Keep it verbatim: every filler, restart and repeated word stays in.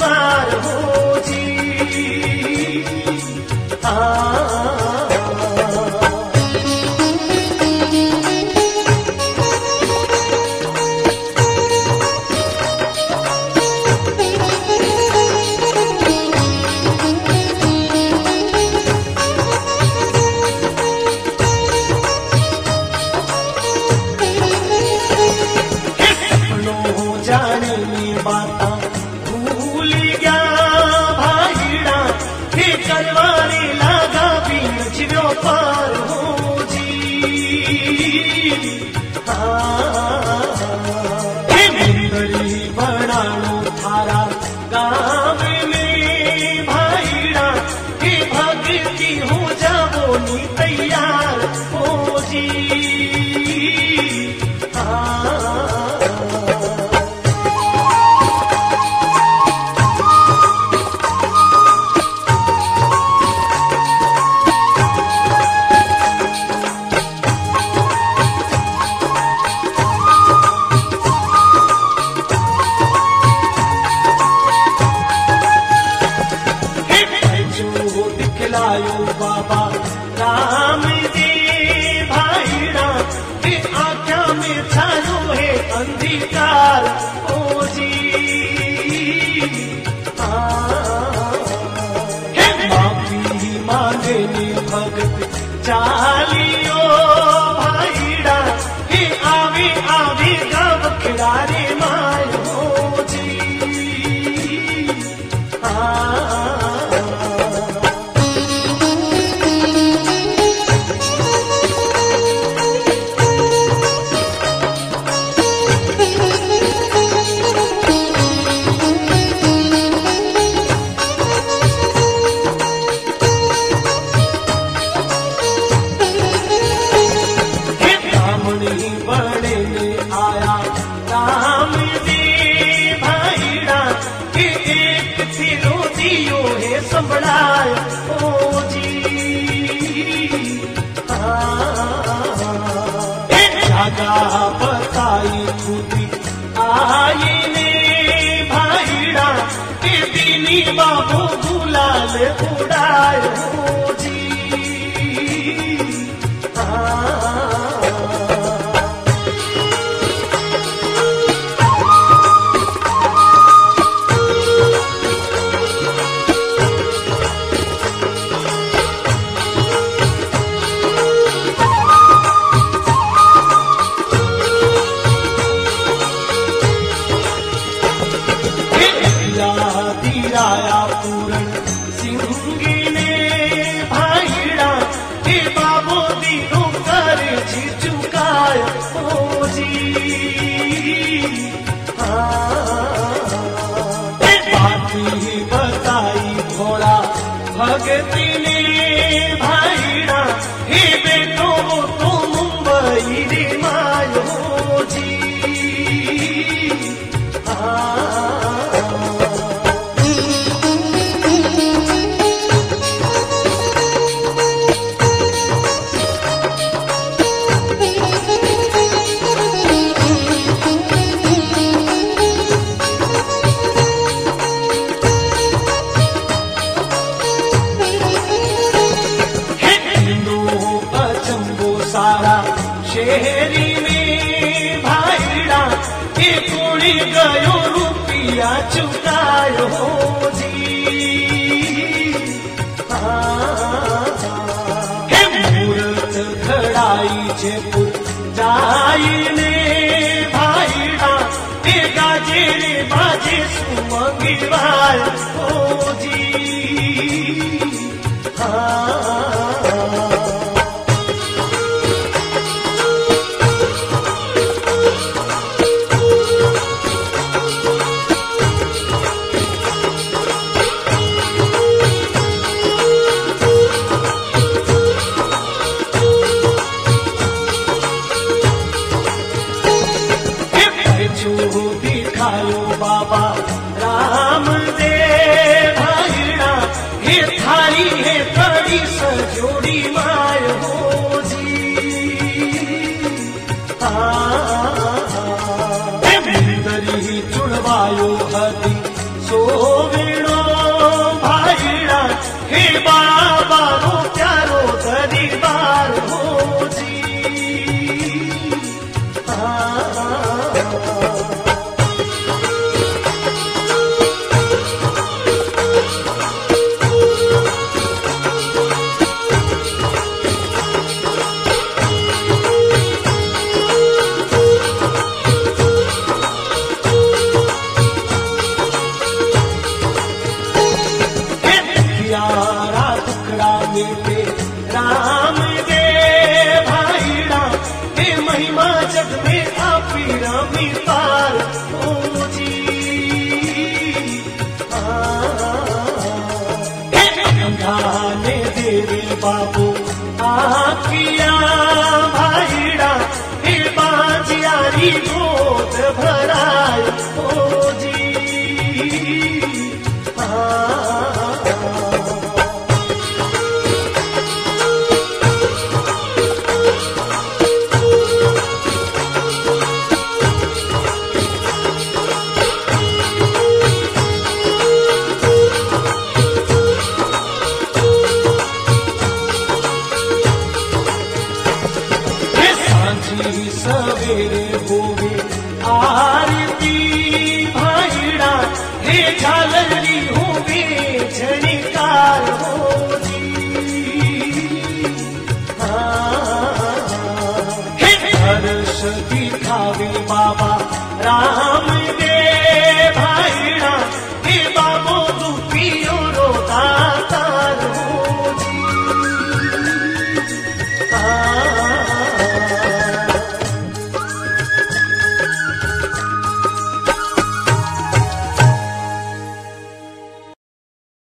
परिवार हो जी। जाने में बाता भूल गया भाईड़ा के करवाने लगा बिन जियो पार हो जी। हे मंदरी बनानो थारा गाँव में भाईड़ा के भक्ति हो जाओ नी तैयार हो जी। दिखलायो बाबा राम जी भाईड़ा के आँखा में छायो है अंधकार ओ जी। हे माफी मांगे ने भगत चालियो भाईड़ा के आवे आवे गाँव खिलारे मायो जी। बड़े में आया राम जी भाईड़ा के एक थिरो दियो है संभलाय ओ जी। जगह बताई खुदी आई ने भाईड़ा के दीनी बाबू गुलाल उड़ाए हो जी। राया पूरण सिंह ने भाईड़ा के बाबू दीनों कर जी चुकाए हो जी। बाकी बताई भोला भगती ने भाईड़ा हे बेटो तो मुंबई रे मायो जी। सारा शहरी में भाईड़ा के कोड़ी गयो रुपया चुकायो जी। हे मूर्त खड़ाई जयपुर जाई ने भाईड़ा के गाजे रे बाजे सुमंगिवाय हो जी। दिखायो बाबा राम दे भाईड़ा ये थारी है कड़ी सजोड़ी माय हो जी। मंदरी चुड़वायो हदी सोवे ले राम दे भाईड़ा हे महिमा जग में आपी रमी पार ओ जी गाने देवी बाबू आकिया भाईड़ा हे बाजियारी गोद भराय ओ जी सवेरे